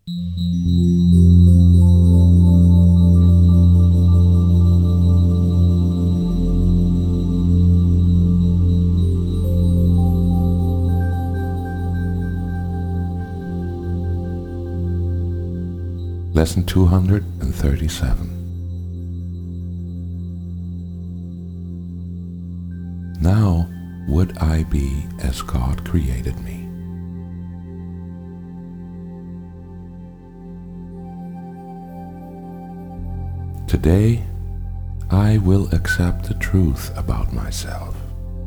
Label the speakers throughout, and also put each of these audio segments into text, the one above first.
Speaker 1: Lesson 237. Now would I be as God created me. Today, I will accept the truth about myself.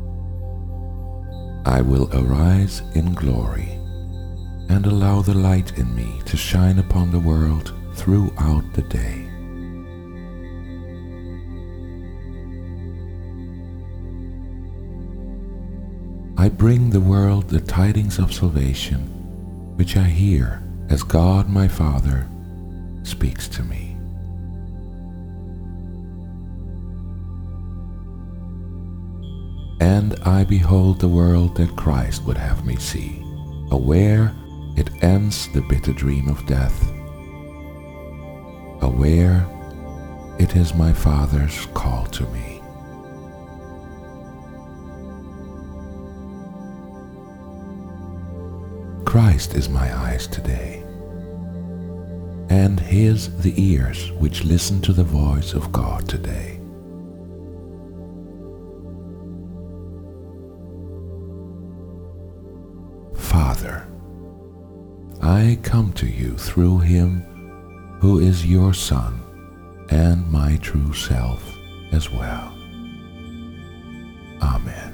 Speaker 1: I will arise in glory and allow the light in me to shine upon the world throughout the day. I bring the world the tidings of salvation, which I hear as God my Father speaks to me. And I behold the world that Christ would have me see, aware it ends the bitter dream of death, aware it is my Father's call to me. Christ is my eyes today, and His the ears which listen to the voice of God today. Father, I come to you through Him who is your Son and my true self as well. Amen.